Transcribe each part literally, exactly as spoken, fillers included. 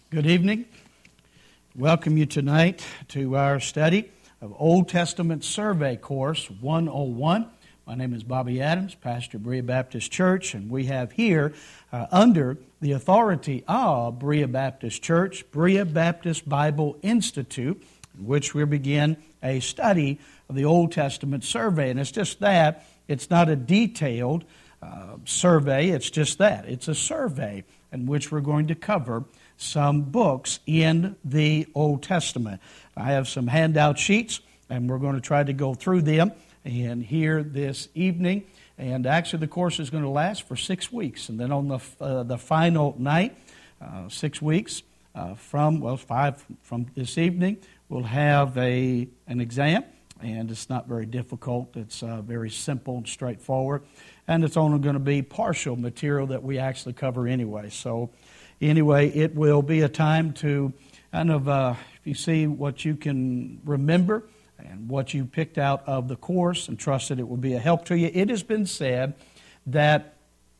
Good evening. Welcome you tonight to our study of Old Testament Survey Course one oh one. My name is Bobby Adams, pastor of Berea Baptist Church, and we have here, uh, under the authority of Berea Baptist Church, Berea Baptist Bible Institute, in which we begin a study of the Old Testament survey. And it's just that. It's not a detailed uh, survey. It's just that. It's a survey in which we're going to cover some books in the Old Testament. I have some handout sheets, and we're going to try to go through them and here this evening. And actually, the course is going to last for six weeks. And then on the uh, the final night, uh, six weeks uh, from, well, five from this evening, we'll have a an exam. And it's not very difficult. It's uh, very simple and straightforward. And it's only going to be partial material that we actually cover anyway. So anyway, it will be a time to kind of, uh, if you see what you can remember and what you picked out of the course, and trust that it will be a help to you. It has been said that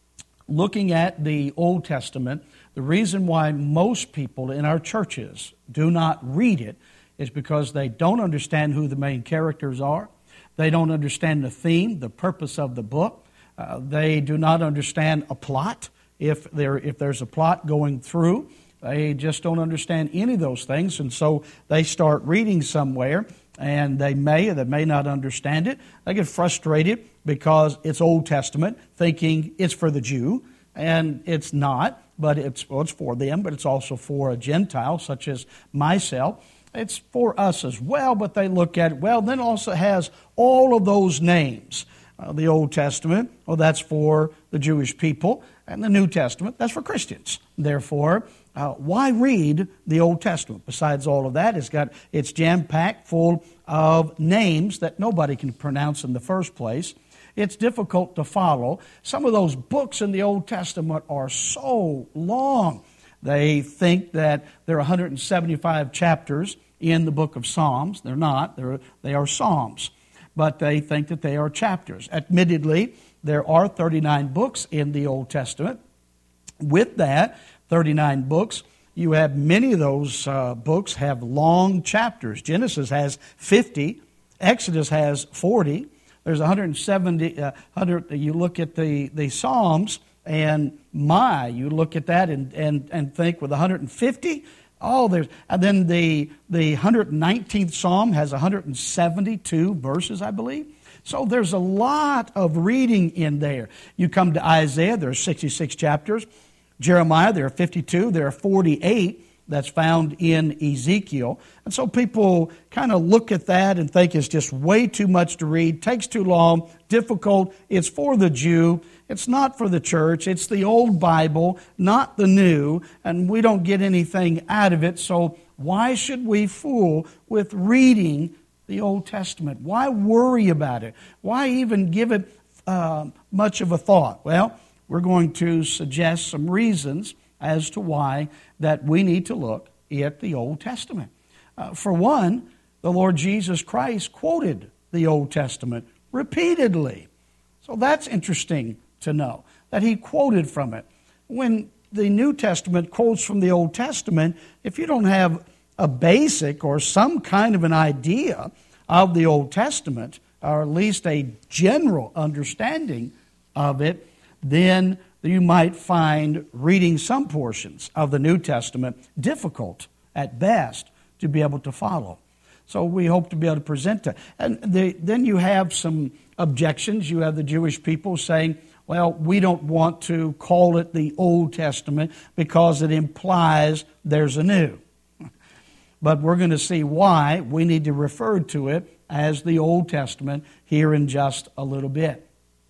looking at the Old Testament, the reason why most people in our churches do not read it is because they don't understand who the main characters are. They don't understand the theme, the purpose of the book. Uh, they do not understand a plot. If there if there's a plot going through, they just don't understand any of those things. And so they start reading somewhere, and they may or they may not understand it. They get frustrated because it's Old Testament, thinking it's for the Jew, and it's not. But it's, well, it's for them, but it's also for a Gentile, such as myself. It's for us as well, but they look at it, well, then it also has all of those names. Uh, the Old Testament, well, that's for the Jewish people, and the New Testament, that's for Christians. Therefore, uh, why read the Old Testament? Besides all of that, it's got it's jam-packed full of names that nobody can pronounce in the first place. It's difficult to follow. Some of those books in the Old Testament are so long. They think that there are one hundred seventy-five chapters in the book of Psalms. They're not. They're, they are Psalms. But they think that they are chapters. Admittedly, there are thirty-nine books in the Old Testament. With that, thirty-nine books, you have many of those uh, books have long chapters. Genesis has fifty. Exodus has forty. There's one hundred seventy. Uh, one hundred, you look at the, the Psalms, and my, you look at that and, and, and think with one hundred fifty, oh, there's, and then the, the one hundred nineteenth Psalm has one hundred seventy-two verses, I believe. So there's a lot of reading in there. You come to Isaiah, there are sixty-six chapters. Jeremiah, there are fifty-two. There are forty-eight that's found in Ezekiel. And so people kind of look at that and think it's just way too much to read, takes too long, difficult. It's for the Jew. It's not for the church. It's the old Bible, not the new, and we don't get anything out of it. So why should we fool with reading the Old Testament? Why worry about it? Why even give it uh, much of a thought? Well, we're going to suggest some reasons as to why that we need to look at the Old Testament. Uh, for one, the Lord Jesus Christ quoted the Old Testament repeatedly. So that's interesting to know, that he quoted from it. When the New Testament quotes from the Old Testament, if you don't have a basic or some kind of an idea of the Old Testament, or at least a general understanding of it, then you might find reading some portions of the New Testament difficult at best to be able to follow. So we hope to be able to present that. And the, then you have some objections. You have the Jewish people saying, well, we don't want to call it the Old Testament because it implies there's a new. But we're going to see why we need to refer to it as the Old Testament here in just a little bit.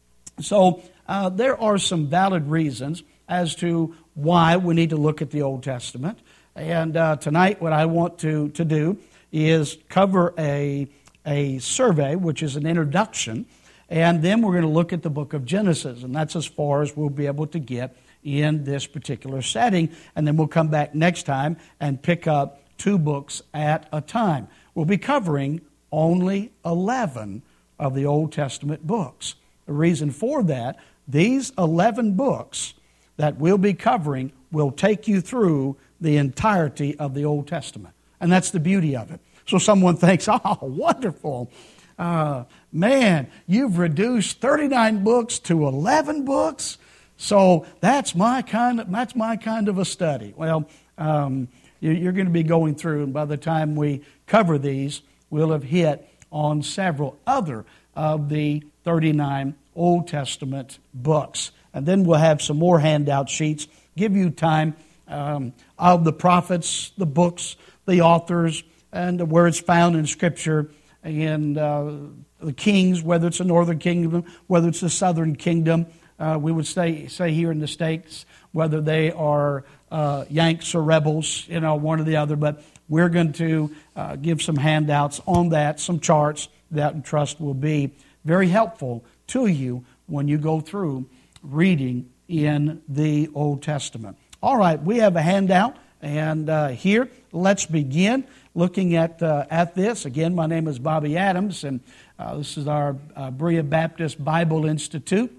So uh, there are some valid reasons as to why we need to look at the Old Testament. And uh, tonight what I want to, to do is cover a, a survey, which is an introduction, and then we're going to look at the book of Genesis, and that's as far as we'll be able to get in this particular setting. And then we'll come back next time and pick up two books at a time. We'll be covering only eleven of the Old Testament books. The reason for that, these eleven books that we'll be covering will take you through the entirety of the Old Testament. And that's the beauty of it. So someone thinks, oh, wonderful. Uh, man, you've reduced thirty-nine books to eleven books. So that's my kind of, that's my kind of a study. Well, um, you're going to be going through, and by the time we cover these, we'll have hit on several other of the thirty-nine Old Testament books. And then we'll have some more handout sheets, give you time um, of the prophets, the books, the authors, and where it's found in Scripture, and uh, the kings, whether it's the northern kingdom, whether it's the southern kingdom. Uh, we would say, say here in the States, whether they are uh, Yanks or rebels, you know, one or the other. But we're going to uh, give some handouts on that, some charts that I trust will be very helpful to you when you go through reading in the Old Testament. All right, we have a handout, and uh, here, let's begin looking at uh, at this. Again, my name is Bobby Adams, and uh, this is our uh, Berea Baptist Bible Institute.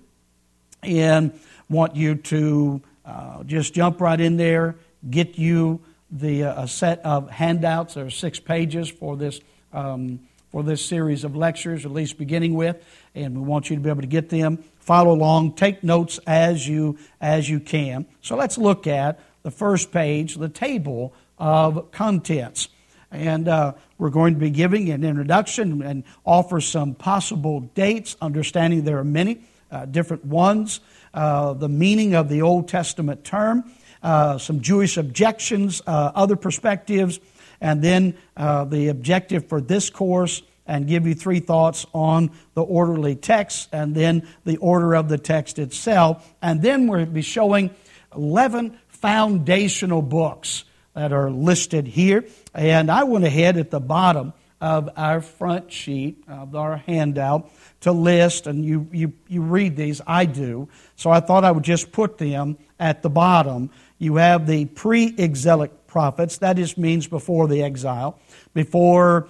And want you to uh, just jump right in there, get you the uh, a set of handouts. There are six pages for this um, for this series of lectures, at least beginning with, and we want you to be able to get them, follow along, take notes as you as you can. So let's look at the first page, the table of contents. And uh, we're going to be giving an introduction and offer some possible dates, understanding there are many uh, different ones, uh, the meaning of the Old Testament term, uh, some Jewish objections, uh, other perspectives, and then uh, the objective for this course, and give you three thoughts on the orderly text, and then the order of the text itself. And then we'll be showing eleven foundational books that are listed here. And I went ahead at the bottom of our front sheet, of our handout, to list, and you, you, you read these, I do, so I thought I would just put them at the bottom. You have the pre-exilic prophets, that just means before the exile, before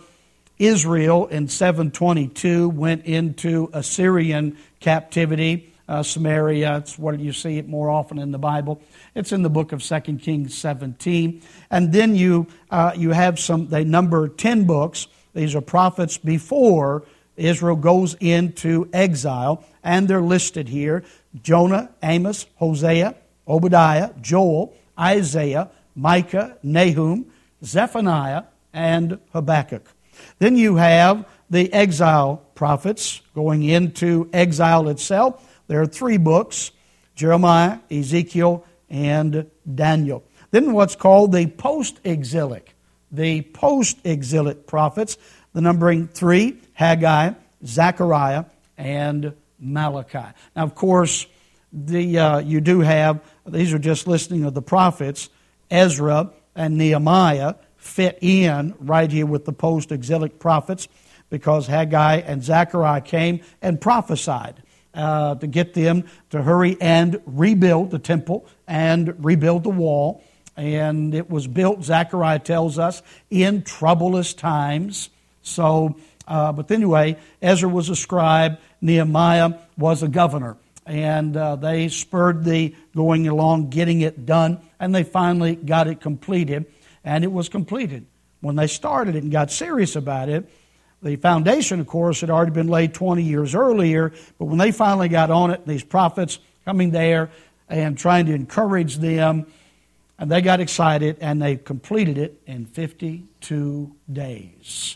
Israel in seven twenty-two went into Assyrian captivity. Uh, Samaria, it's where you see it more often in the Bible. It's in the book of Second Kings seventeen. And then you uh, you have some, they number ten books. These are prophets before Israel goes into exile, and they're listed here. Jonah, Amos, Hosea, Obadiah, Joel, Isaiah, Micah, Nahum, Zephaniah, and Habakkuk. Then you have the exile prophets going into exile itself. There are three books, Jeremiah, Ezekiel, and Daniel. Then what's called the post-exilic, the post-exilic prophets, the numbering three, Haggai, Zechariah, and Malachi. Now, of course, the uh, you do have, these are just listing of the prophets, Ezra and Nehemiah fit in right here with the post-exilic prophets, because Haggai and Zechariah came and prophesied uh, to get them to hurry and rebuild the temple and rebuild the wall. And it was built, Zechariah tells us, in troublous times. So, uh, but anyway, Ezra was a scribe, Nehemiah was a governor. And uh, they spurred the going along, getting it done, and they finally got it completed. And it was completed. When they started it and got serious about it, the foundation, of course, had already been laid twenty years earlier, but when they finally got on it, these prophets coming there and trying to encourage them, and they got excited, and they completed it in fifty-two days.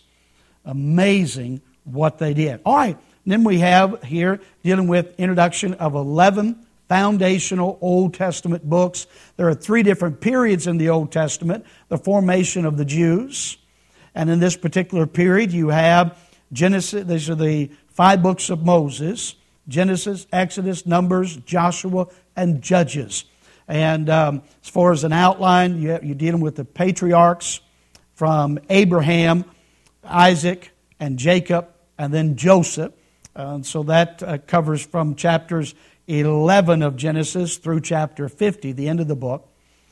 Amazing what they did. All right, then we have here dealing with introduction of eleven foundational Old Testament books. There are three different periods in the Old Testament. The formation of the Jews. And in this particular period, you have Genesis. These are the five books of Moses. Genesis, Exodus, Numbers, Joshua, and Judges. And um, as far as an outline, you have, you're dealing with the patriarchs from Abraham, Isaac, and Jacob, and then Joseph. Uh, so that uh, covers from chapters eleven of Genesis through chapter fifty, the end of the book.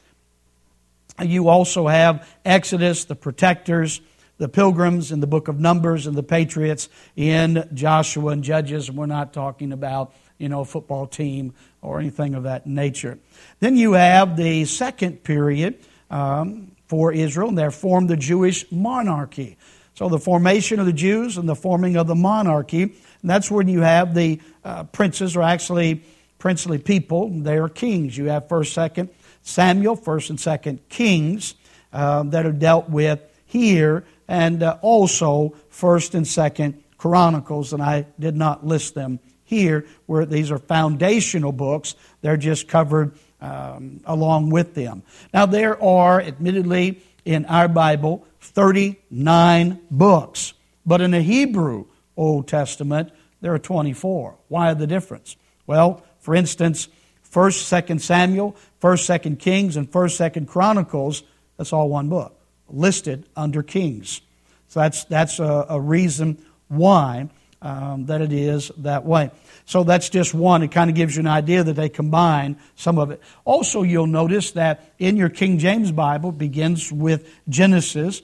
You also have Exodus, the protectors, the pilgrims in the book of Numbers, and the patriots in Joshua and Judges. We're not talking about, you know, a football team or anything of that nature. Then you have the second period um, for Israel, and they formed the Jewish monarchy. So the formation of the Jews and the forming of the monarchy, and that's when you have the uh, princes, or actually princely people. They are kings. You have First, Second Samuel, First and Second Kings uh, that are dealt with here, and uh, also First and Second Chronicles, and I did not list them here, where these are foundational books. They're just covered um, along with them. Now, there are, admittedly, in our Bible, thirty-nine books. But in the Hebrew Old Testament, there are twenty-four. Why the difference? Well, for instance, First, Second Samuel, First, Second Kings, and First, Second Chronicles, that's all one book, listed under Kings. So that's, that's a, a reason why um, that it is that way. So that's just one. It kind of gives you an idea that they combine some of it. Also, you'll notice that in your King James Bible, it begins with Genesis,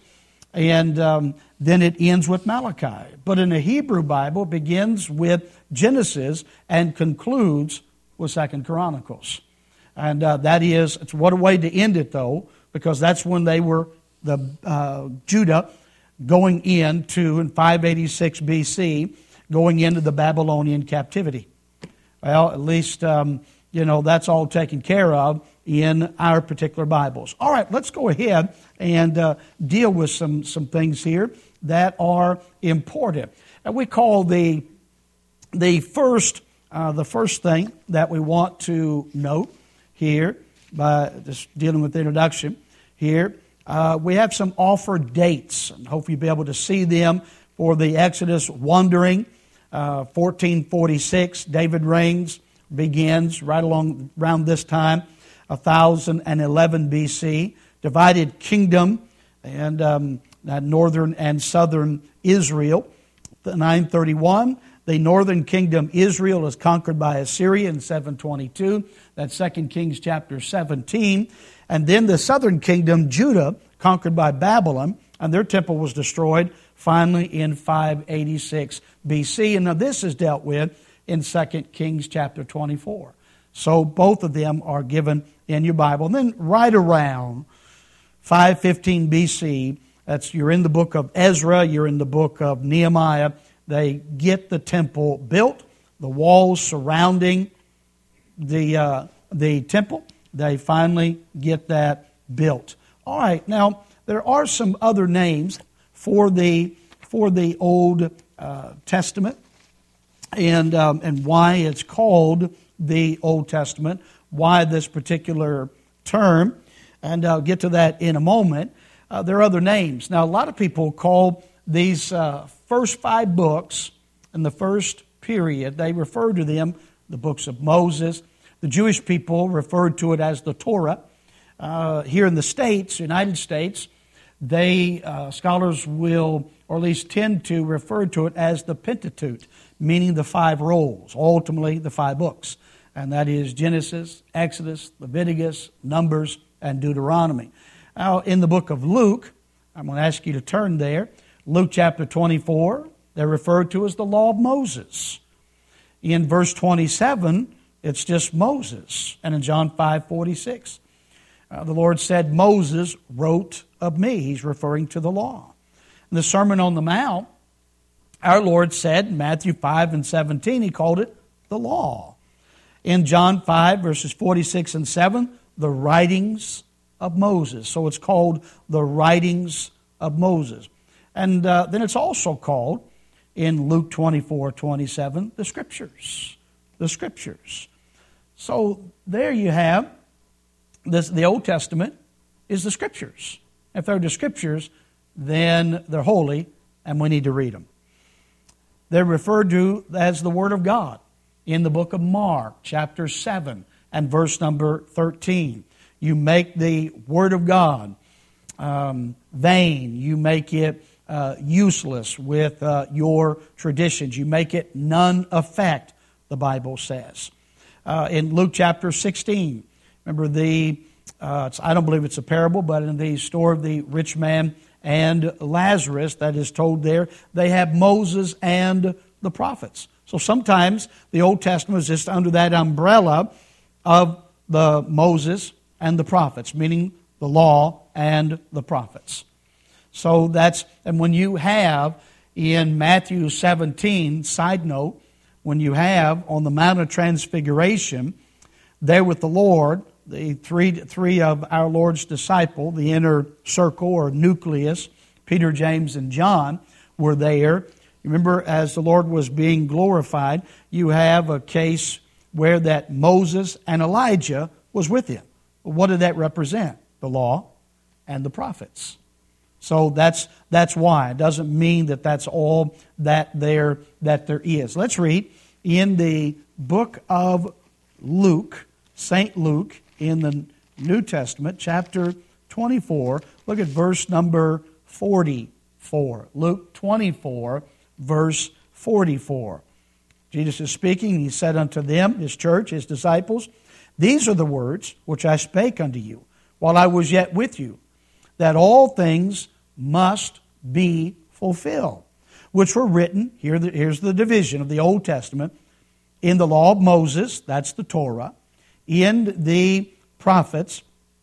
and um, then it ends with Malachi. But in the Hebrew Bible, it begins with Genesis and concludes with Second Chronicles. And uh, that is, it's what a way to end it, though, because that's when they were, the uh, Judah, going into, in five eighty-six B C, going into the Babylonian captivity. Well, at least, um, you know, that's all taken care of in our particular Bibles. All right, let's go ahead and uh, deal with some, some things here that are important. And we call the, the, first, uh, the first thing that we want to note here, by just dealing with the introduction here, Uh, we have some offered dates, and hope you'll be able to see them for the Exodus wandering. Uh, fourteen forty-six, David reigns, begins right along around this time, one thousand eleven B C. Divided kingdom, and um, northern and southern Israel. nine thirty-one, the northern kingdom Israel is conquered by Assyria in seven twenty-two. That's Second Kings chapter seventeen. And then the southern kingdom, Judah, conquered by Babylon, and their temple was destroyed finally in five eighty-six B C. And now this is dealt with in Second Kings chapter twenty-four. So both of them are given in your Bible. And then right around five fifteen B C, that's, you're in the book of Ezra, you're in the book of Nehemiah, they get the temple built, the walls surrounding the uh, the temple. They finally get that built. All right, now there are some other names for the for the Old uh, Testament, and um, and why it's called the Old Testament. Why this particular term, and I'll get to that in a moment. Uh, there are other names. Now, a lot of people call these uh, first five books in the first period, they refer to them the books of Moses. The Jewish people referred to it as the Torah. Uh, here in the States, United States, they uh, scholars will, or at least tend to, refer to it as the Pentateuch, meaning the five rolls, ultimately the five books. And that is Genesis, Exodus, Leviticus, Numbers, and Deuteronomy. Now, in the book of Luke, I'm going to ask you to turn there. Luke chapter twenty-four, they're referred to as the law of Moses. In verse twenty-seven, it's just Moses. And in John five forty-six, uh, the Lord said, Moses wrote of me. He's referring to the law. In the Sermon on the Mount, our Lord said, in Matthew five and seventeen, He called it the law. In John five, verses forty-six and seven, the writings of Moses. So it's called the writings of Moses. And uh, then it's also called, in Luke twenty-four twenty-seven, the Scriptures. The Scriptures. So there you have, this, the Old Testament is the Scriptures. If they're the Scriptures, then they're holy, and we need to read them. They're referred to as the Word of God in the book of Mark, chapter seven, and verse number thirteen. You make the Word of God um, vain. You make it uh, useless with uh, your traditions. You make it none effect, the Bible says. Uh, in Luke chapter sixteen, remember the, uh, it's, I don't believe it's a parable, but in the story of the rich man and Lazarus that is told there, they have Moses and the prophets. So sometimes the Old Testament is just under that umbrella of the Moses and the prophets, meaning the law, and the prophets. So that's, and when you have in Matthew seventeen, side note, when you have on the Mount of Transfiguration, there with the Lord, the three, three of our Lord's disciples, the inner circle or nucleus, Peter, James, and John, were there. Remember, as the Lord was being glorified, you have a case where that Moses and Elijah was with him. What did that represent? The law and the prophets. So that's that's why. It doesn't mean that that's all that there that there is. Let's read in the book of Luke, Saint Luke, in the New Testament, chapter twenty-four. Look at verse number forty-four. Luke twenty-four, verse forty-four. Jesus is speaking. He said unto them, his church, his disciples, these are the words which I spake unto you while I was yet with you, that all things must be fulfilled, which were written, here, here's the division of the Old Testament, in the law of Moses, that's the Torah, in the prophets,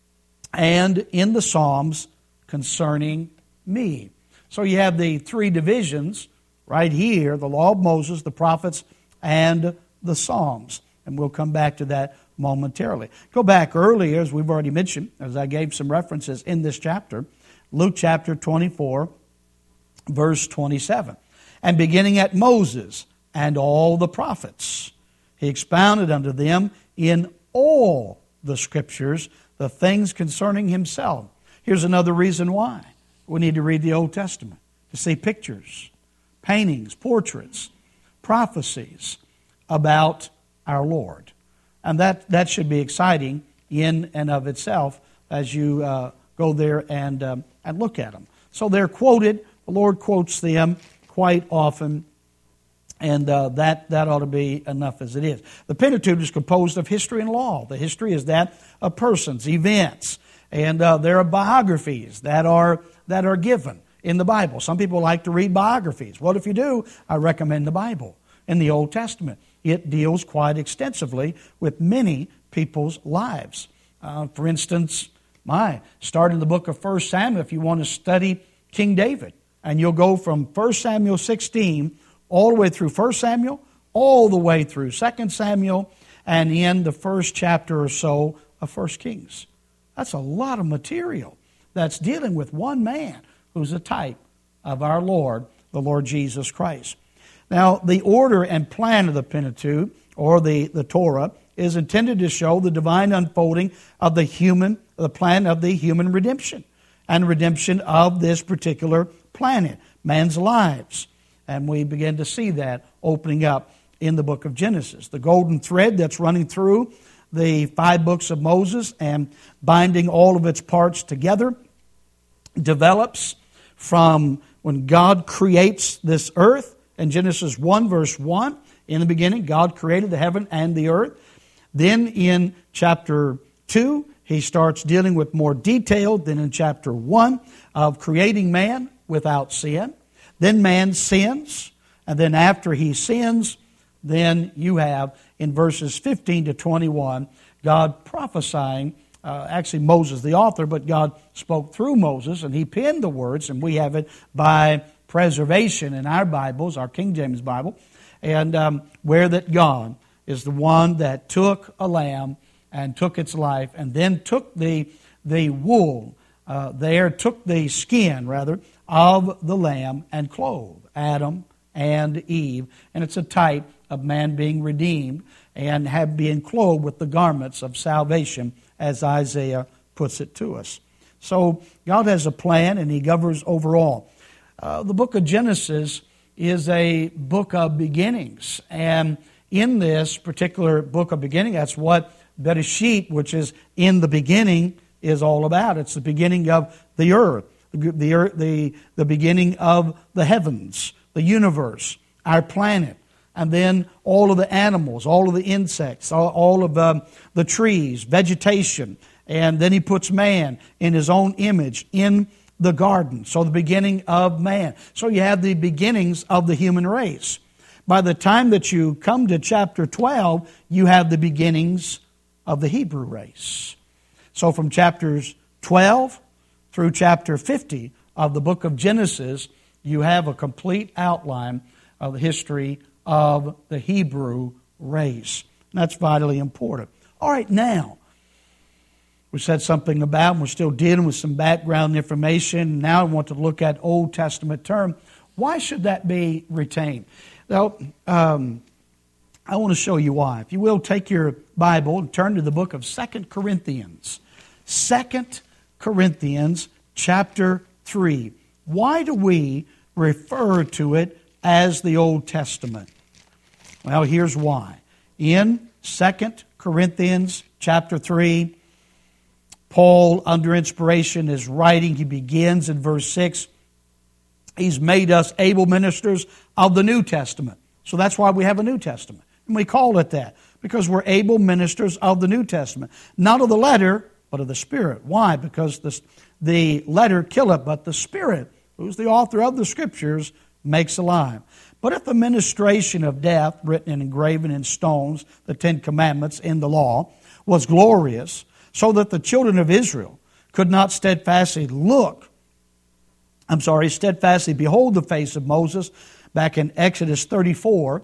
and in the Psalms concerning me. So you have the three divisions right here, the law of Moses, the prophets, and the Psalms. And we'll come back to that momentarily. Go back earlier, as we've already mentioned, as I gave some references in this chapter, Luke chapter twenty-four, verse twenty-seven. And beginning at Moses and all the prophets, he expounded unto them in all the Scriptures the things concerning himself. Here's another reason why we need to read the Old Testament, to see pictures, paintings, portraits, prophecies about our Lord. And that, that should be exciting in and of itself as you uh, go there and, um, and look at them. So they're quoted. The Lord quotes them quite often, and uh, that, that ought to be enough as it is. The Pentateuch is composed of history and law. The history is that of persons, events, and uh, there are biographies that are, that are given in the Bible. Some people like to read biographies. Well, if you do, I recommend the Bible in the Old Testament. It deals quite extensively with many people's lives. Uh, for instance, my start in the book of First Samuel if you want to study King David. And you'll go from First Samuel sixteen all the way through First Samuel, all the way through Second Samuel, and in the first chapter or so of First Kings. That's a lot of material that's dealing with one man who's a type of our Lord, the Lord Jesus Christ. Now, the order and plan of the Pentateuch, or the, the Torah, is intended to show the divine unfolding of the human, the plan of the human redemption, and redemption of this particular planet, man's lives. And we begin to see that opening up in the book of Genesis. The golden thread that's running through the five books of Moses and binding all of its parts together develops from when God creates this earth. In Genesis one, verse one, in the beginning, God created the heaven and the earth. Then in chapter two, he starts dealing with more detail than in chapter one of creating man without sin. Then man sins, and then after he sins, then you have in verses fifteen to twenty-one, God prophesying, uh, actually Moses the author, but God spoke through Moses, and he penned the words, and we have it by preservation in our Bibles, our King James Bible, and um, where that God is the one that took a lamb and took its life, and then took the the wool uh, there, took the skin rather of the lamb and clothed Adam and Eve, and it's a type of man being redeemed and have been clothed with the garments of salvation, as Isaiah puts it to us. So God has a plan, and He governs over all. Uh, the book of Genesis is a book of beginnings. And in this particular book of beginning, that's what Bereshit, which is in the beginning, is all about. It's the beginning of the earth, the, earth, the, the beginning of the heavens, the universe, our planet, and then all of the animals, all of the insects, all, all of um, the trees, vegetation. And then He puts man in His own image in the garden. So the beginning of man. So you have the beginnings of the human race. By the time that you come to chapter twelve, you have the beginnings of the Hebrew race. So from chapters twelve through chapter fifty of the book of Genesis, you have a complete outline of the history of the Hebrew race. And that's vitally important. All right, now, we said something about, and we're still dealing with some background information. Now I want to look at Old Testament term. Why should that be retained? Now, um, I want to show you why. If you will, take your Bible and turn to the book of Second Corinthians. Second Corinthians chapter three. Why do we refer to it as the Old Testament? Well, here's why. In Second Corinthians chapter three, Paul, under inspiration, is writing. He begins in verse six. He's made us able ministers of the New Testament. So that's why we have a New Testament. And we call it that, because we're able ministers of the New Testament. Not of the letter, but of the Spirit. Why? Because the, the letter killeth, but the Spirit, who's the author of the Scriptures, makes alive. But if the ministration of death, written and engraven in stones, the Ten Commandments in the law, was glorious, so that the children of Israel could not steadfastly look, I'm sorry, steadfastly behold the face of Moses, back in Exodus thirty-four,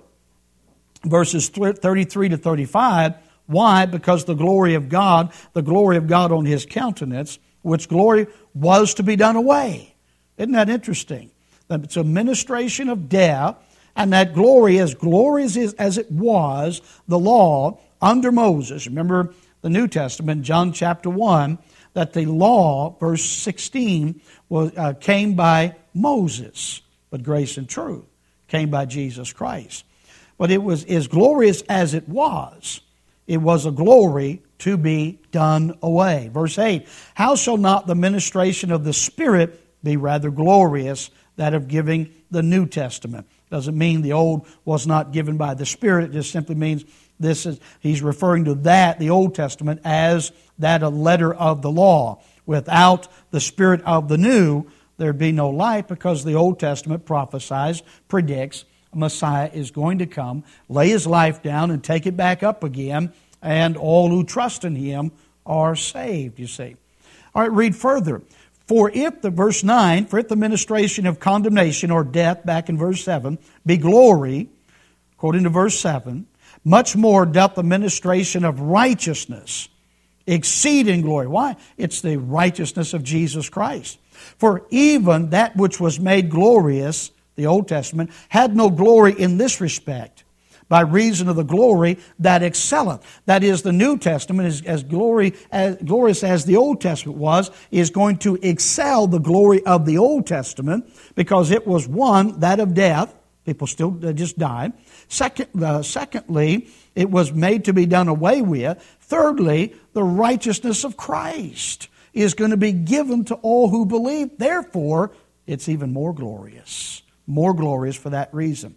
verses thirty-three to thirty-five. Why? Because the glory of God, the glory of God on His countenance, which glory was to be done away. Isn't that interesting? That it's a ministration of death, and that glory, as glorious as it was, the law under Moses. Remember the New Testament, John chapter one, that the law, verse sixteen, was, uh, came by Moses, but grace and truth came by Jesus Christ. But it was as glorious as it was, it was a glory to be done away. Verse eight, how shall not the ministration of the Spirit be rather glorious, that of giving the New Testament? Doesn't mean the Old was not given by the Spirit. It just simply means this is, he's referring to that, the Old Testament, as that a letter of the law. Without the Spirit of the New, there'd be no light, because the Old Testament prophesies, predicts, Messiah is going to come, lay His life down, and take it back up again, and all who trust in Him are saved, you see. All right, read further. For if the, verse nine, for if the ministration of condemnation or death, back in verse seven, be glory, according to verse seven, much more doth the ministration of righteousness exceed in glory. Why? It's the righteousness of Jesus Christ. For even that which was made glorious, the Old Testament, had no glory in this respect, by reason of the glory that excelleth. That is, the New Testament, is as glory as glorious as the Old Testament was, is going to excel the glory of the Old Testament, because it was one, that of death. People still just died. Second, uh, secondly, it was made to be done away with. Thirdly, the righteousness of Christ is going to be given to all who believe. Therefore, it's even more glorious. More glorious for that reason.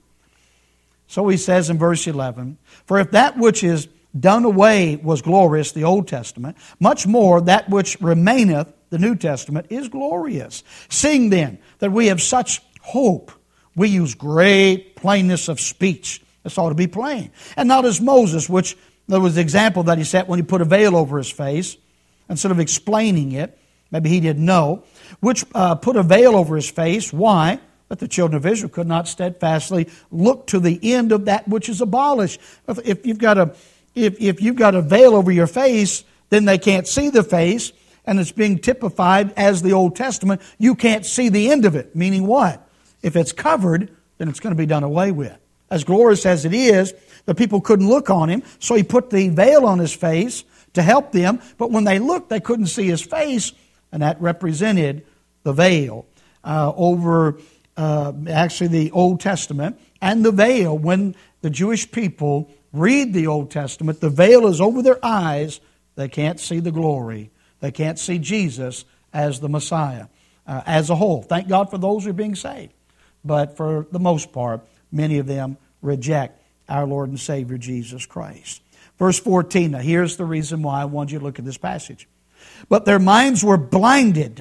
So he says in verse eleven, for if that which is done away was glorious, the Old Testament, much more that which remaineth, the New Testament, is glorious. Seeing then that we have such hope, we use great plainness of speech. This ought to be plain. And not as Moses, which there was the example that he set when he put a veil over his face, instead of explaining it, maybe he didn't know, which uh, put a veil over his face. Why? That the children of Israel could not steadfastly look to the end of that which is abolished. If you've got a, if, if you've got a veil over your face, then they can't see the face, and it's being typified as the Old Testament. You can't see the end of it. Meaning what? If it's covered, then it's going to be done away with. As glorious as it is, the people couldn't look on Him, so He put the veil on His face to help them. But when they looked, they couldn't see His face, and that represented the veil uh, over uh, actually the Old Testament. And the veil, when the Jewish people read the Old Testament, the veil is over their eyes. They can't see the glory. They can't see Jesus as the Messiah uh, as a whole. Thank God for those who are being saved. But for the most part, many of them reject our Lord and Savior Jesus Christ. Verse fourteen, now here's the reason why I want you to look at this passage. But their minds were blinded,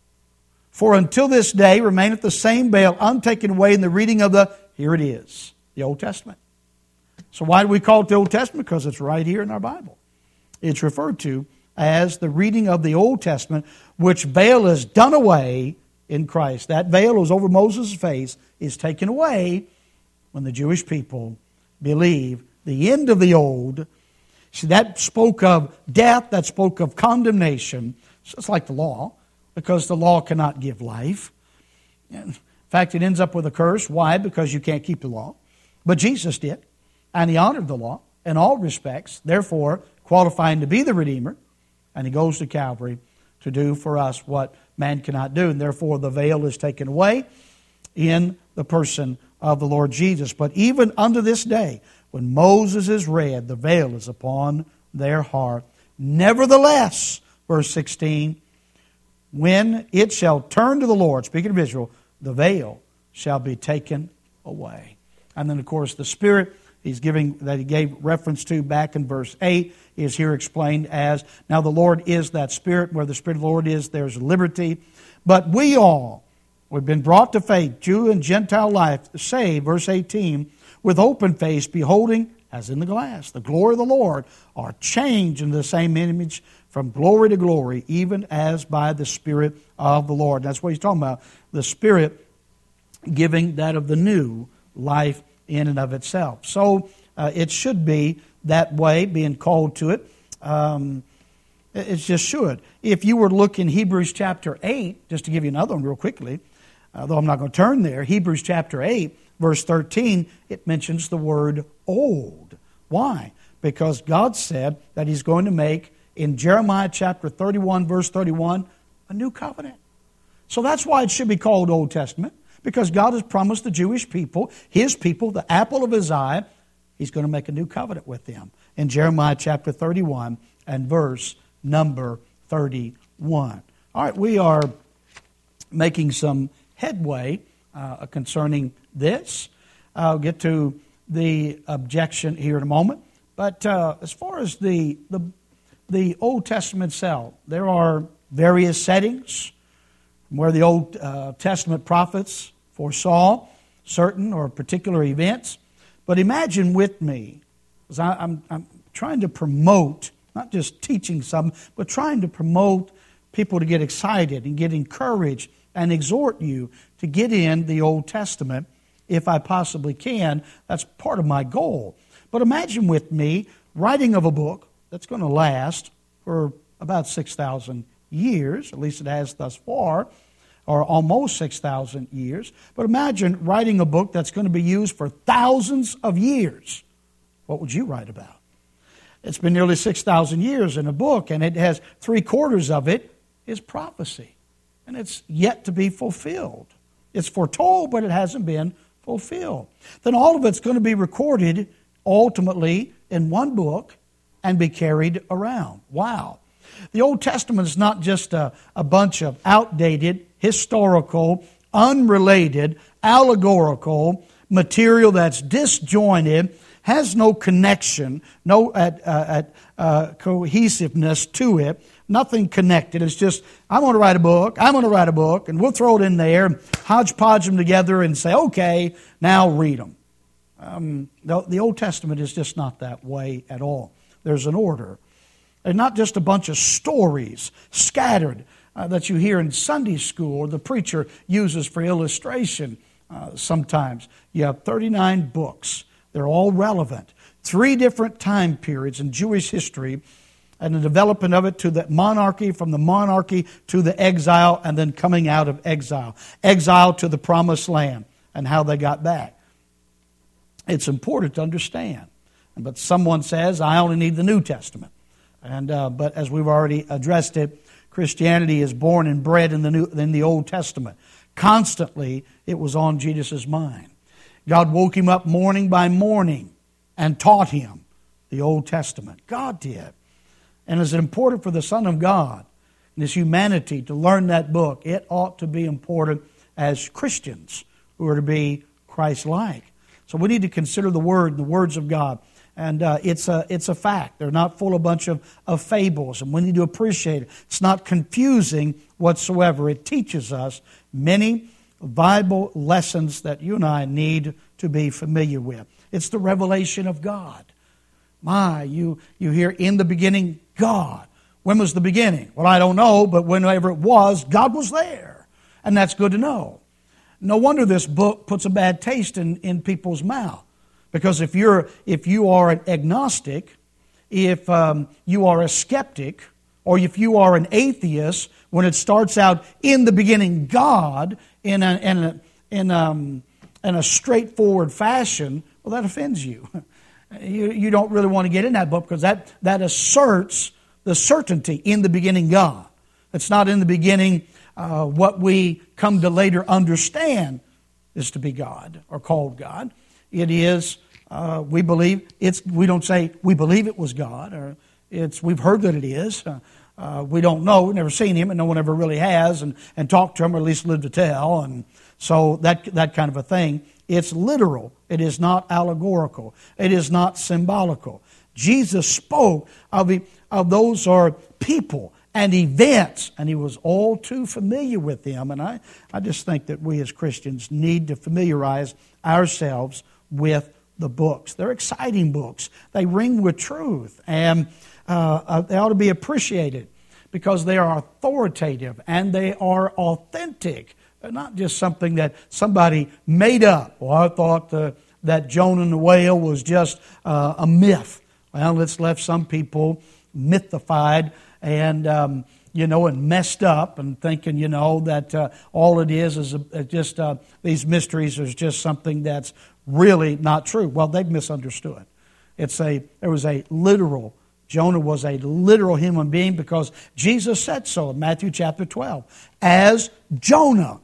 for until this day remaineth the same veil untaken away in the reading of the, here it is, the Old Testament. So why do we call it the Old Testament? Because it's right here in our Bible. It's referred to as the reading of the Old Testament, which veil is done away in Christ. That veil was over Moses' face, is taken away when the Jewish people believe the end of the old. See, that spoke of death, that spoke of condemnation. So it's like the law, because the law cannot give life. In fact, it ends up with a curse. Why? Because you can't keep the law. But Jesus did, and He honored the law in all respects, therefore qualifying to be the Redeemer, and He goes to Calvary to do for us what man cannot do. And therefore the veil is taken away in the person of the Lord Jesus. But even unto this day, when Moses is read, the veil is upon their heart. Nevertheless, verse sixteen, when it shall turn to the Lord, speaking of Israel, the veil shall be taken away. And then, of course, the Spirit he's giving that he gave reference to back in verse eight is here explained as, now the Lord is that Spirit. Where the Spirit of the Lord is, there's liberty. But we all, we've been brought to faith, Jew and Gentile life, saved, verse eighteen, with open face, beholding, as in the glass, the glory of the Lord, are changed into the same image from glory to glory, even as by the Spirit of the Lord. That's what he's talking about. The Spirit giving that of the new life in and of itself. So uh, it should be that way, being called to it. Um, it just should. If you were to look in Hebrews chapter eight, just to give you another one real quickly, uh, though I'm not going to turn there, Hebrews chapter eight, verse thirteen, it mentions the word old. Why? Because God said that He's going to make, in Jeremiah chapter thirty-one, verse thirty-one, a new covenant. So that's why it should be called Old Testament, because God has promised the Jewish people, His people, the apple of His eye, He's going to make a new covenant with them. In Jeremiah chapter thirty-one and verse number thirty-one. All right, we are making some headway uh, concerning this. I'll get to the objection here in a moment. But uh, as far as the, the the Old Testament itself, there are various settings where the Old uh, Testament prophets foresaw certain or particular events. But imagine with me, because I, I'm, I'm trying to promote, not just teaching some, but trying to promote people to get excited and get encouraged and exhort you to get in the Old Testament if I possibly can. That's part of my goal. But imagine with me writing of a book that's going to last for about six thousand years, at least it has thus far, or almost six thousand years. But imagine writing a book that's going to be used for thousands of years. What would you write about? It's been nearly six thousand years in a book, and it has three quarters of it is prophecy. And it's yet to be fulfilled. It's foretold, but it hasn't been fulfilled. Then all of it's going to be recorded ultimately in one book and be carried around. Wow. The Old Testament is not just a, a bunch of outdated, historical, unrelated, allegorical material that's disjointed, has no connection, no uh, uh, uh, cohesiveness to it, nothing connected. It's just, I'm going to write a book, I'm going to write a book, and we'll throw it in there, hodgepodge them together and say, okay, now read them. Um, the, the Old Testament is just not that way at all. There's an order. They're not just a bunch of stories scattered uh, that you hear in Sunday school or the preacher uses for illustration uh, sometimes. You have thirty-nine books. They're all relevant. Three different time periods in Jewish history and the development of it to the monarchy, from the monarchy to the exile, and then coming out of exile. Exile to the promised land and how they got back. It's important to understand. But someone says, I only need the New Testament. And uh, but as we've already addressed it, Christianity is born and bred in the New, in the Old Testament. Constantly, it was on Jesus' mind. God woke him up morning by morning and taught him the Old Testament. God did. And is it important for the Son of God and His humanity to learn that book? It ought to be important as Christians who are to be Christ-like. So we need to consider the Word and the words of God. And uh, it's a it's a fact. They're not full of a bunch of, of fables, and we need to appreciate it. It's not confusing whatsoever. It teaches us many Bible lessons that you and I need to be familiar with. It's the revelation of God. My, you, you hear in the beginning, God. When was the beginning? Well, I don't know, but whenever it was, God was there. And that's good to know. No wonder this book puts a bad taste in, in people's mouth. Because if you're if you are an agnostic, if um, you are a skeptic, or if you are an atheist, when it starts out in the beginning God in a in a in um in a straightforward fashion, well, that offends you. You, you don't really want to get in that book because that, that asserts the certainty in the beginning God. It's not in the beginning uh, what we come to later understand is to be God or called God. It is, uh, we believe, it's. we don't say we believe it was God, or it's we've heard that it is. Uh, uh, we don't know, we've never seen Him, and no one ever really has, and, and talked to Him, or at least lived to tell, and so that that kind of a thing. It's literal. It is not allegorical. It is not symbolical. Jesus spoke of, the, of those are people and events, and He was all too familiar with them. And I, I just think that we as Christians need to familiarize ourselves with the books. They're exciting books. They ring with truth, and uh, they ought to be appreciated because they are authoritative and they are authentic. They're not just something that somebody made up. Well, I thought uh, that Jonah and the whale was just uh, a myth. Well, it's left some people mythified and, um, you know, and messed up and thinking, you know, that uh, all it is is a, just uh, these mysteries is just something that's really not true. Well, they've misunderstood. It's a there was a literal Jonah was a literal human being because Jesus said so in Matthew chapter twelve. As Jonah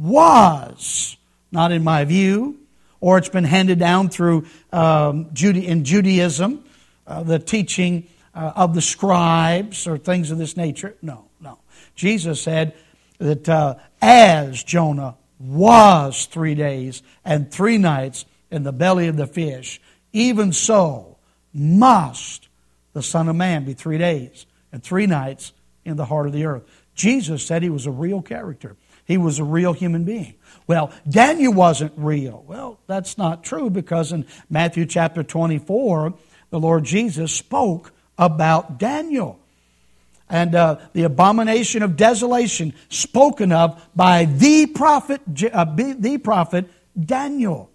was, not in my view, or it's been handed down through um, Jude- in Judaism, uh, the teaching uh, of the scribes or things of this nature. No, no. Jesus said that uh, as Jonah was three days and three nights in the belly of the fish, even so must the Son of Man be three days and three nights in the heart of the earth. Jesus said He was a real character. He was a real human being. Well, Daniel wasn't real. Well, that's not true because in Matthew chapter twenty-four, the Lord Jesus spoke about Daniel. And uh, the abomination of desolation spoken of by the prophet, uh, the prophet Daniel.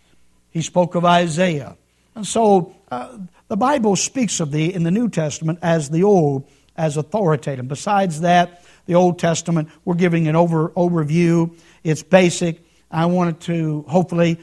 He spoke of Isaiah. And so uh, the Bible speaks of the, in the New Testament, as the Old, as authoritative. Besides that, the Old Testament, we're giving an over overview. It's basic. I wanted to hopefully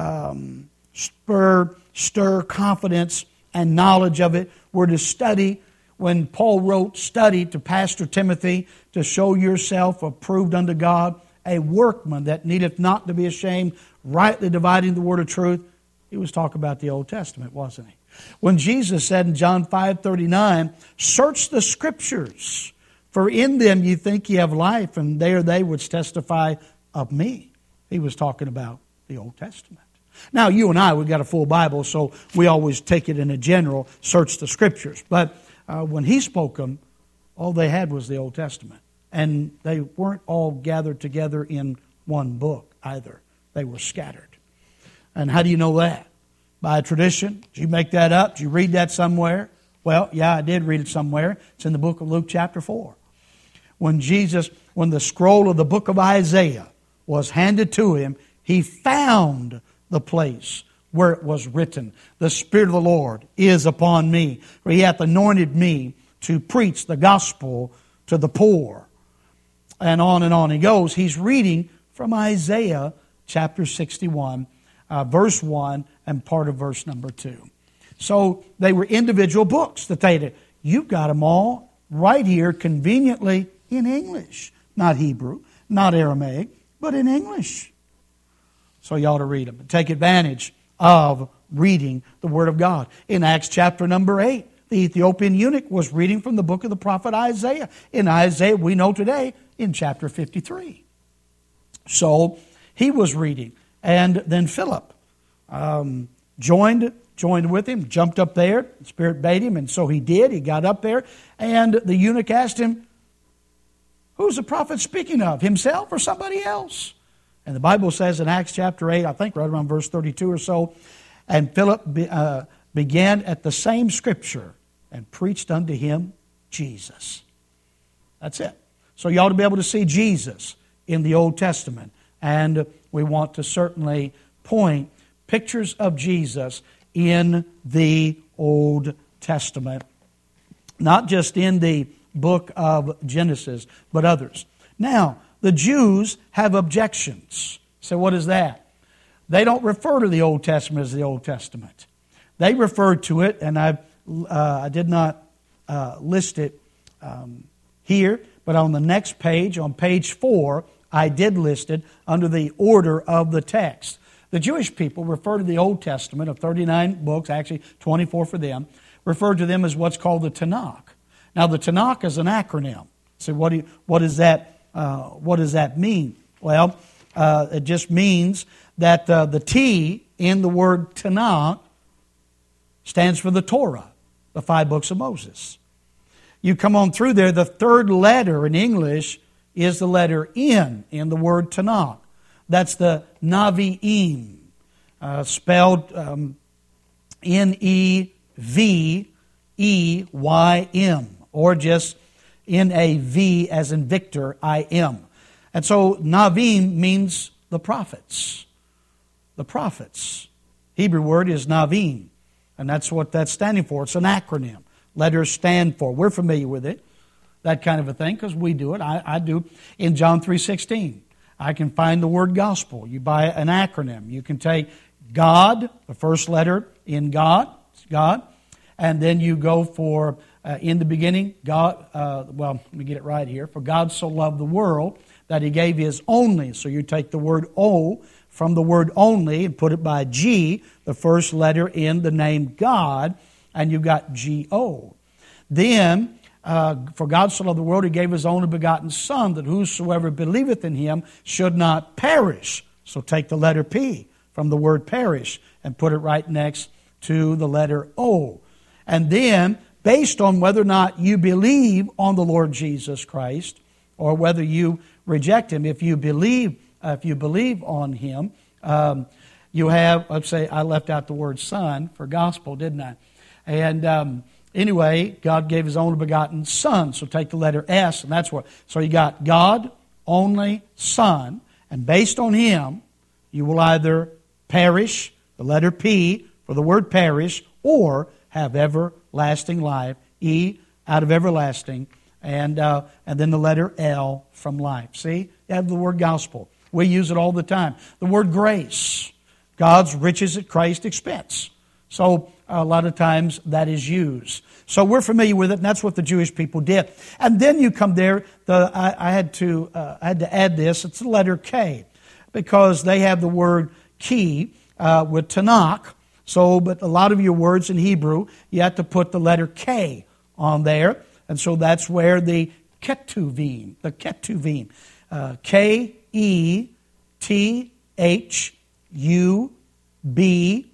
um, spur, stir confidence and knowledge of it. We're to study. When Paul wrote, study to Pastor Timothy, to show yourself approved unto God, a workman that needeth not to be ashamed, rightly dividing the word of truth. He was talking about the Old Testament, wasn't he? When Jesus said in John five thirty-nine, search the Scriptures, for in them you think ye have life, and there they which testify of me. He was talking about the Old Testament. Now, you and I, we've got a full Bible, so we always take it in a general, search the Scriptures. But uh, when he spoke them, all they had was the Old Testament. And they weren't all gathered together in one book either. They were scattered. And how do you know that? By a tradition? Did you make that up? Did you read that somewhere? Well, yeah, I did read it somewhere. It's in the book of Luke chapter four. When Jesus, when the scroll of the book of Isaiah was handed to him, he found the place where it was written, the Spirit of the Lord is upon me, for He hath anointed me to preach the gospel to the poor. And on and on he goes. He's reading from Isaiah chapter sixty-one, uh, verse one, and part of verse number two. So they were individual books that they did. You've got them all right here conveniently in English. Not Hebrew, not Aramaic, but in English. So you ought to read them and take advantage of reading the Word of God. In Acts chapter number eight, the Ethiopian eunuch was reading from the book of the prophet Isaiah. In Isaiah, we know today, in chapter fifty-three. So he was reading. And then Philip um, joined joined with him, jumped up there. The Spirit bade him, and so he did. He got up there, and the eunuch asked him, who's the prophet speaking of, himself or somebody else? And the Bible says in Acts chapter eight, I think right around verse thirty-two or so, and Philip be, uh, began at the same scripture and preached unto him Jesus. That's it. So you ought to be able to see Jesus in the Old Testament. And we want to certainly point pictures of Jesus in the Old Testament. Not just in the book of Genesis, but others. Now, the Jews have objections. So what is that? They don't refer to the Old Testament as the Old Testament. They refer to it, and I uh, I did not uh, list it um, here, but on the next page, on page four, I did list it under the order of the text. The Jewish people refer to the Old Testament of thirty-nine books, actually twenty-four for them, refer to them as what's called the Tanakh. Now, the Tanakh is an acronym. So what do you, what does that uh, what does that mean? Well, uh, it just means that uh, the T in the word Tanakh stands for the Torah, the five books of Moses. You come on through there, the third letter in English is the letter N in the word Tanakh. That's the Navi'im, uh, spelled um, N E V E Y M, or just N A V as in Victor, I M. And so Navim means the prophets. The prophets. Hebrew word is Navim, and that's what that's standing for. It's an acronym. Letters stand for. We're familiar with it, that kind of a thing, because we do it. I, I do. In John three sixteen, I can find the word gospel. You buy an acronym. You can take God, the first letter in God, God, and then you go for, uh, in the beginning, God, uh, well, let me get it right here. For God so loved the world that He gave His only. So you take the word O from the word only and put it by G, the first letter in the name God, and you've got G O. Then, uh, for God so loved the world, He gave His only begotten Son, that whosoever believeth in Him should not perish. So take the letter P from the word perish and put it right next to the letter O. And then, based on whether or not you believe on the Lord Jesus Christ, or whether you reject Him, if you believe, uh, if you believe on Him, um, you have, let's say, I left out the word Son for gospel, didn't I? And um, anyway, God gave His only begotten Son. So take the letter S, and that's what. So you got God, only Son, and based on Him, you will either perish, the letter P for the word perish, or have everlasting life, E out of everlasting, and uh, and then the letter L from life. See, you have the word gospel. We use it all the time. The word grace, God's riches at Christ's expense. So a lot of times that is used. So we're familiar with it, and that's what the Jewish people did. And then you come there. The I, I had to uh, I had to add this. It's the letter K, because they have the word ki uh, with Tanakh. So, but a lot of your words in Hebrew, you have to put the letter K on there. And so that's where the Ketuvim, the Ketuvim, uh, K E T H U B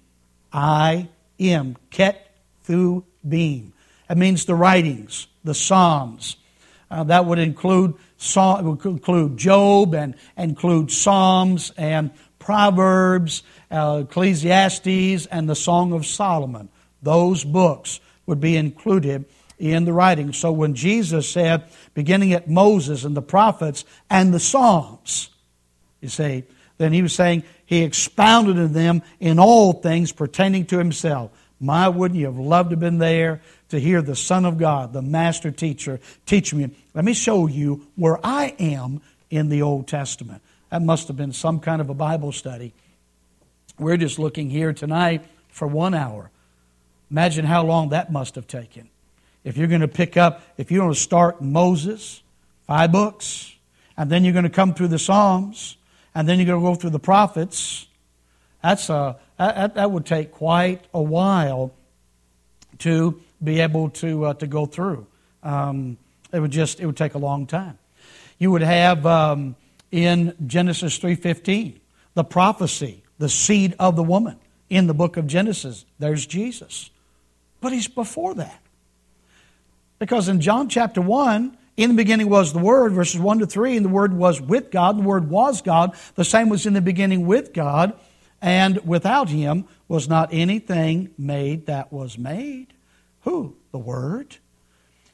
I M, Ketuvim. That means the writings, the Psalms. Uh, that would include Psalm, would include Job and, and include Psalms and Proverbs, uh, Ecclesiastes, and the Song of Solomon. Those books would be included in the writing. So when Jesus said, beginning at Moses and the prophets and the Psalms, you see, then He was saying He expounded in them in all things pertaining to Himself. My, wouldn't you have loved to have been there to hear the Son of God, the Master Teacher, teach me? Let me show you where I am in the Old Testament. That must have been some kind of a Bible study. We're just looking here tonight for one hour. Imagine how long that must have taken. If you're going to pick up, if you're going to start Moses, five books, and then you're going to come through the Psalms, and then you're going to go through the prophets, that's a, that, that would take quite a while to be able to uh, to go through. Um, it would just it would take a long time. You would have um, in Genesis three fifteen the prophecy, the seed of the woman in the book of Genesis. There's Jesus, but He's before that, because in John chapter one, in the beginning was the Word, verses one to three, and the Word was with God, and the Word was God. The same was in the beginning with God, and without Him was not anything made that was made. Who? The Word.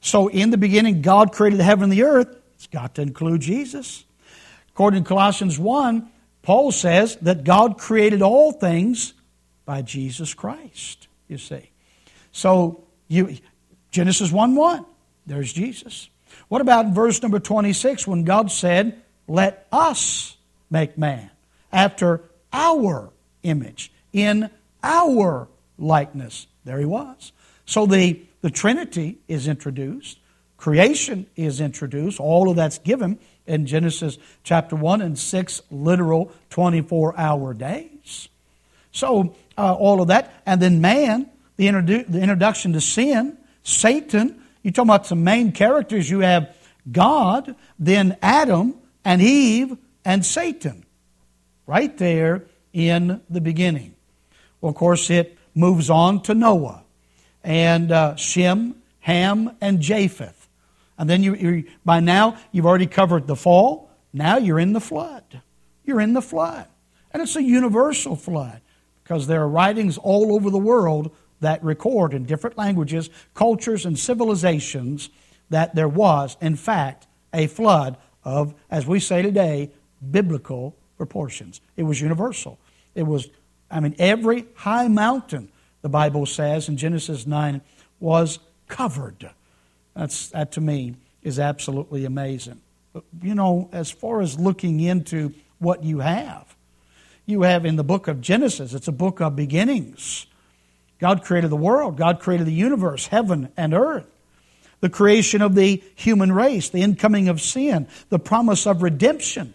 So in the beginning, God created the heaven and the earth. It's got to include Jesus. According to Colossians one, Paul says that God created all things by Jesus Christ, you see. So you, Genesis one one, there's Jesus. What about in verse number twenty-six when God said, let us make man after our image, in our likeness? There he was. So the, the Trinity is introduced. Creation is introduced. All of that's given in Genesis chapter one and six literal twenty-four hour days. So uh, all of that. And then man, the, introdu- the introduction to sin, Satan. You're talking about some main characters. You have God, then Adam and Eve and Satan. Right there in the beginning. Well, of course, it moves on to Noah and uh, Shem, Ham, and Japheth. And then you, you, by now, you've already covered the fall. Now you're in the flood. You're in the flood. And it's a universal flood because there are writings all over the world that record in different languages, cultures, and civilizations that there was, in fact, a flood of, as we say today, biblical proportions. It was universal. It was, I mean, every high mountain, the Bible says in Genesis nine, was covered. That's, that to me is absolutely amazing. But, you know, as far as looking into what you have, you have in the book of Genesis, it's a book of beginnings. God created the world. God created the universe, heaven and earth. The creation of the human race, the incoming of sin, the promise of redemption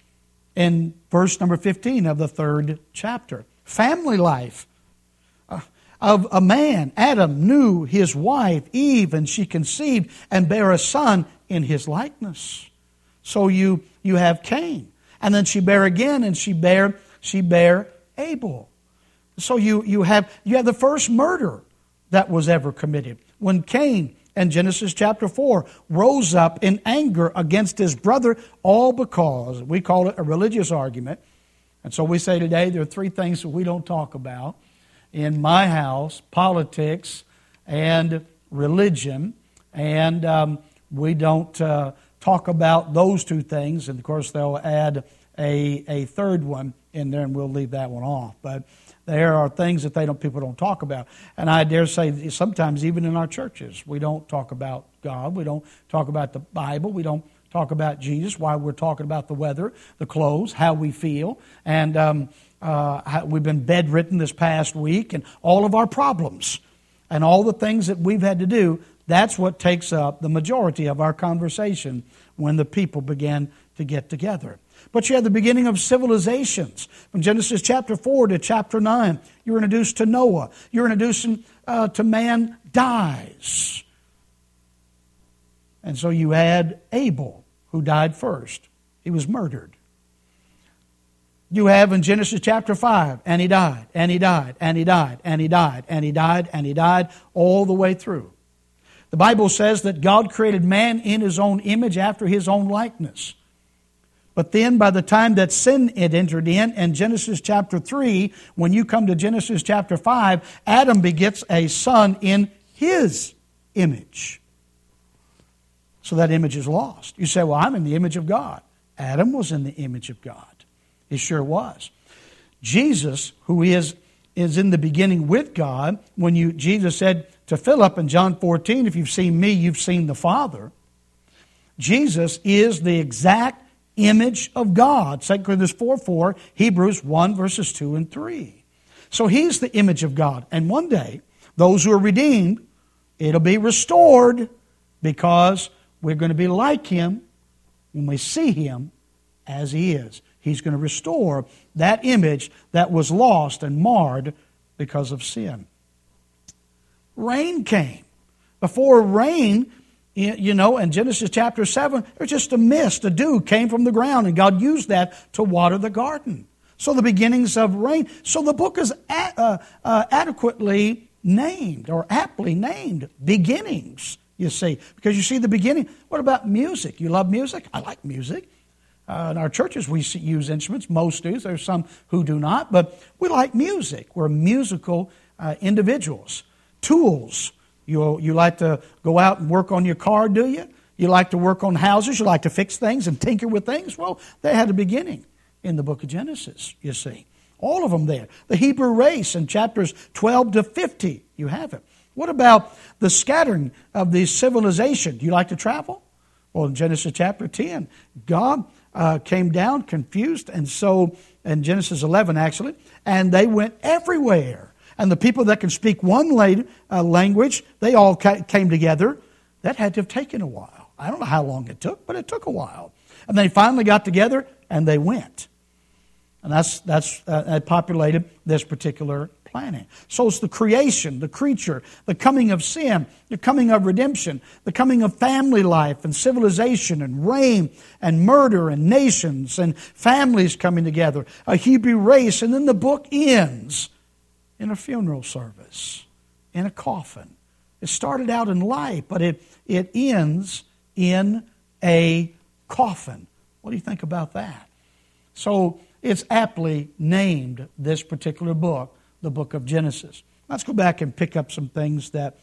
in verse number fifteen of the third chapter. Family life uh, of a man. Adam knew his wife, Eve, and she conceived and bare a son in his likeness. So you, you have Cain. And then she bare again, and she bare, she bare Abel. So you, you have you have the first murder that was ever committed. When Cain, in Genesis chapter four, rose up in anger against his brother, all because, we call it a religious argument. And so we say today there are three things that we don't talk about in my house: politics and religion. And um, we don't uh, talk about those two things. And of course they'll add a, a third one in there, and we'll leave that one off. But there are things that they don't people don't talk about. And I dare say sometimes even in our churches, we don't talk about God. We don't talk about the Bible. We don't talk about Jesus. Why we're talking about the weather, the clothes, how we feel. And um, uh, how we've been bedridden this past week, and all of our problems and all the things that we've had to do. That's what takes up the majority of our conversation when the people began to get together. But you have the beginning of civilizations. From Genesis chapter four to chapter nine, you're introduced to Noah. You're introduced uh, to man dies. And so you had Abel, who died first. He was murdered. You have in Genesis chapter five, and he died, and he died, and he died, and he died, and he died, and he died, all the way through. The Bible says that God created man in his own image after his own likeness. But then by the time that sin had entered in, in Genesis chapter three, when you come to Genesis chapter five, Adam begets a son in his image. So that image is lost. You say, well, I'm in the image of God. Adam was in the image of God. He sure was. Jesus, who is, is in the beginning with God, when you Jesus said to Philip in John fourteen, if you've seen me, you've seen the Father. Jesus is the exact image of God. Second Corinthians four four, Hebrews one verses two and three. So he's the image of God. And one day, those who are redeemed, it'll be restored because we're going to be like him when we see him as he is. He's going to restore that image that was lost and marred because of sin. Rain came. Before rain, you know, in Genesis chapter seven, there's just a mist, a dew came from the ground, and God used that to water the garden. So the beginnings of rain. So the book is a, uh, uh, adequately named, or aptly named, beginnings, you see. Because you see the beginning. What about music? You love music? I like music. Uh, in our churches we use instruments. Most do. There's some who do not. But we like music. We're musical uh, individuals. Tools. You, you like to go out and work on your car, do you? You like to work on houses. You like to fix things and tinker with things. Well, they had a beginning in the book of Genesis, you see. All of them there. The Hebrew race in chapters twelve to fifty, you have it. What about the scattering of the civilization? Do you like to travel? Well, in Genesis chapter ten, God uh, came down confused, and so, in Genesis eleven actually, and they went everywhere. And the people that can speak one uh, language, they all ca- came together. That had to have taken a while. I don't know how long it took, but it took a while. And they finally got together, and they went. And that's that's uh, that populated this particular planet. So it's the creation, the creature, the coming of sin, the coming of redemption, the coming of family life and civilization and reign and murder and nations and families coming together, a Hebrew race, and then the book ends in a funeral service, in a coffin. It started out in life, but it, it ends in a coffin. What do you think about that? So it's aptly named, this particular book, the book of Genesis. Let's go back and pick up some things that,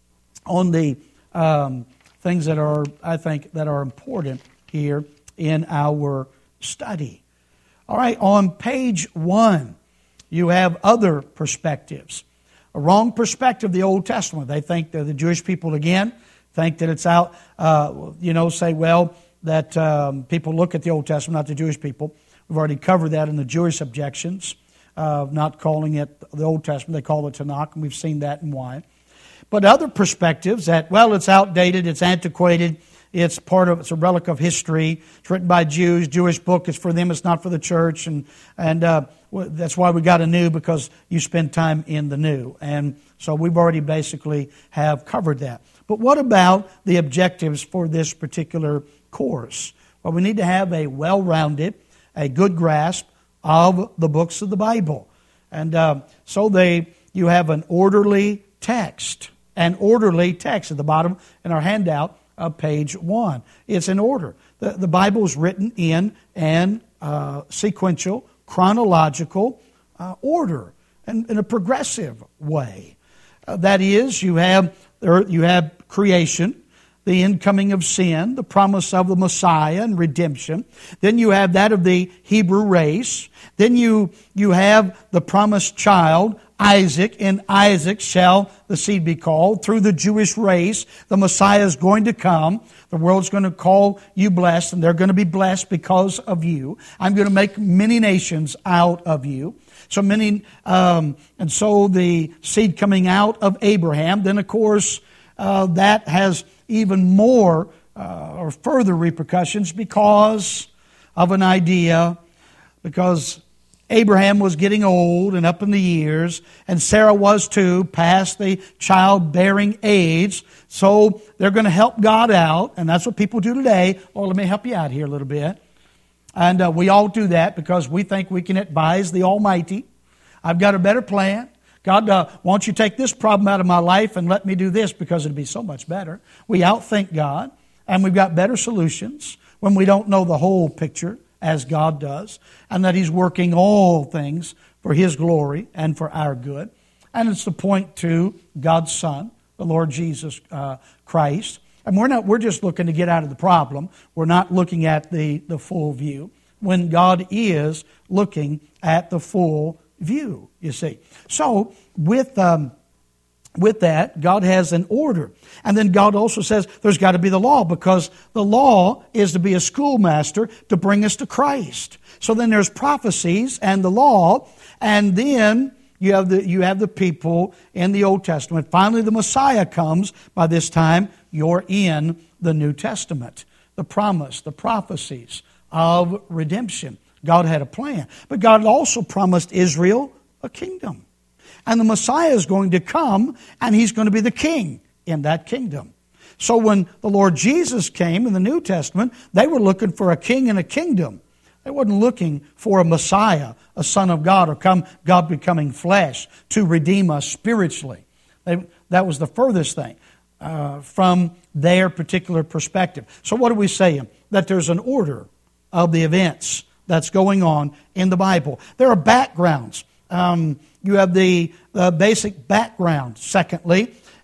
on the um, things that are, I think, that are important here in our study. All right, on page one, you have other perspectives. A wrong perspective of the Old Testament. They think that the Jewish people, again, think that it's out, uh, you know, say, well, that um, people look at the Old Testament, not the Jewish people. We've already covered that in the Jewish objections, uh, not calling it the Old Testament. They call it Tanakh, and we've seen that and why. But other perspectives that, well, it's outdated, it's antiquated, it's part of, it's a relic of history. It's written by Jews. Jewish book is for them. It's not for the church. And and uh, that's why we got a new, because you spend time in the new. And so we've already basically have covered that. But what about the objectives for this particular course? Well, we need to have a well-rounded, a good grasp of the books of the Bible. And uh, so they, you have an orderly text. An orderly text at the bottom in our handout of page one. It's in order. The, the Bible is written in an uh, sequential, chronological uh, order, and in a progressive way. Uh, that is, you have you have creation, the incoming of sin, the promise of the Messiah and redemption. Then you have that of the Hebrew race. Then you you have the promised child, Isaac. In Isaac shall the seed be called. Through the Jewish race, the Messiah is going to come. The world's going to call you blessed, and they're going to be blessed because of you. I'm going to make many nations out of you. So many, um, and so the seed coming out of Abraham. Then, of course, uh, that has even more uh, or further repercussions because of an idea, because Abraham was getting old and up in the years, and Sarah was too, past the childbearing age. So they're going to help God out, and that's what people do today. Oh, let me help you out here a little bit. And uh, we all do that because we think we can advise the Almighty. I've got a better plan. God, uh, why don't you take this problem out of my life and let me do this because it'd be so much better. We outthink God, and we've got better solutions when we don't know the whole picture as God does, and that He's working all things for His glory and for our good. And it's to point to God's Son, the Lord Jesus uh, Christ. And we're not, we're just looking to get out of the problem. We're not looking at the, the full view, when God is looking at the full view, you see. So, with um, with that, God has an order. And then God also says there's got to be the law, because the law is to be a schoolmaster to bring us to Christ. So then there's prophecies and the law, and then you have the you have the people in the Old Testament. Finally, the Messiah comes. By this time, you're in the New Testament. The promise, the prophecies of redemption. God had a plan. But God also promised Israel a kingdom. And the Messiah is going to come, and He's going to be the king in that kingdom. So when the Lord Jesus came in the New Testament, they were looking for a king and a kingdom. They wasn't looking for a Messiah, a Son of God, or come God becoming flesh to redeem us spiritually. They, that was the furthest thing uh, from their particular perspective. So what are we saying? That there's an order of the events that's going on in the Bible. There are backgrounds. Um, you have the, the basic background, secondly,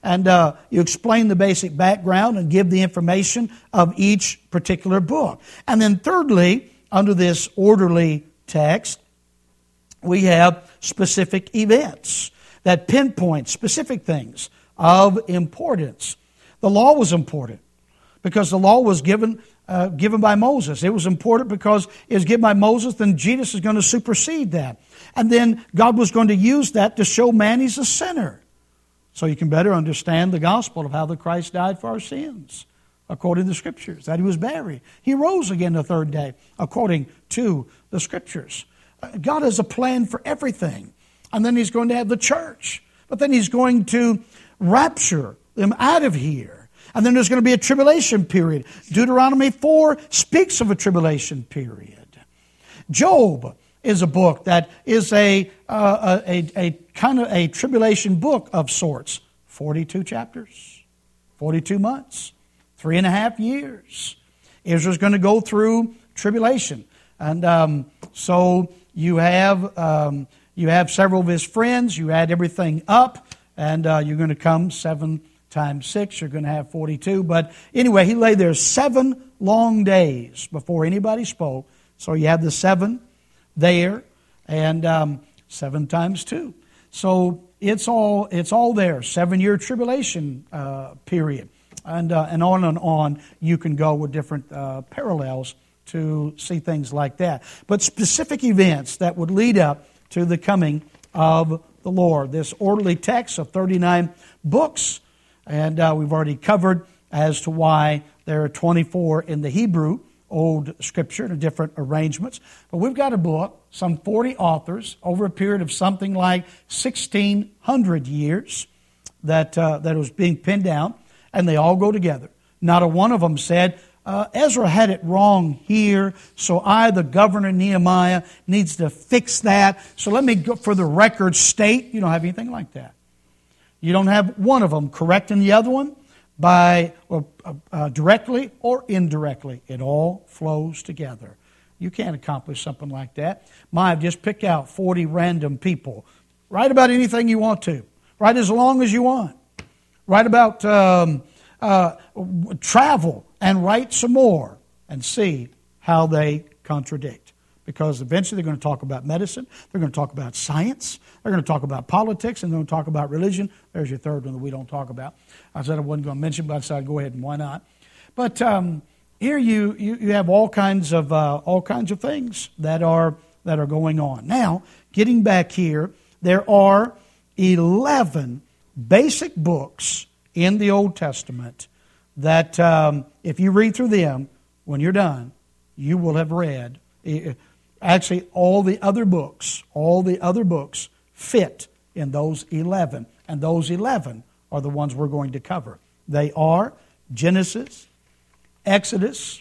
and uh, you explain the basic background and give the information of each particular book. And then thirdly, under this orderly text, we have specific events that pinpoint specific things of importance. The law was important because the law was given uh, given by Moses. It was important because it was given by Moses, then Jesus is going to supersede that. And then God was going to use that to show man he's a sinner. So you can better understand the gospel of how the Christ died for our sins, according to the Scriptures, that He was buried. He rose again the third day, according to the Scriptures. God has a plan for everything. And then He's going to have the church. But then He's going to rapture them out of here. And then there's going to be a tribulation period. Deuteronomy four speaks of a tribulation period. Job is a book that is a, uh, a, a, a kind of a tribulation book of sorts. forty-two chapters, forty-two months, three and a half years. Israel's going to go through tribulation. And um, so you have um, you have several of his friends. You add everything up, and uh, you're going to come seven times six. You're going to have forty-two. But anyway, he lay there seven long days before anybody spoke. So you have the seven there, and um, seven times two. So it's all it's all there. Seven-year tribulation uh, period, and uh, and on and on. You can go with different uh, parallels to see things like that. But specific events that would lead up to the coming of the Lord. This orderly text of thirty-nine books, and uh, we've already covered as to why there are twenty-four in the Hebrew Old Scripture in different arrangements. But we've got a book, some forty authors, over a period of something like sixteen hundred years that, uh, that was being pinned down, and they all go together. Not a one of them said, Uh, Ezra had it wrong here, so I, the governor Nehemiah, needs to fix that. So let me, go for the record, state. You don't have anything like that. You don't have one of them correcting the other one by or, uh, uh, directly or indirectly. It all flows together. You can't accomplish something like that. My, just pick out forty random people. Write about anything you want to. Write as long as you want. Write about um, uh, travel. And write some more and see how they contradict. Because eventually they're going to talk about medicine, they're going to talk about science, they're going to talk about politics, and they're going to talk about religion. There's your third one that we don't talk about. I said I wasn't going to mention, but I decided go ahead and why not. But um, here you, you you have all kinds of uh, all kinds of things that are that are going on. Now, getting back here, there are eleven basic books in the Old Testament that um, if you read through them, when you're done, you will have read. Actually, all the other books, all the other books fit in those eleven. And those eleven are the ones we're going to cover. They are Genesis, Exodus,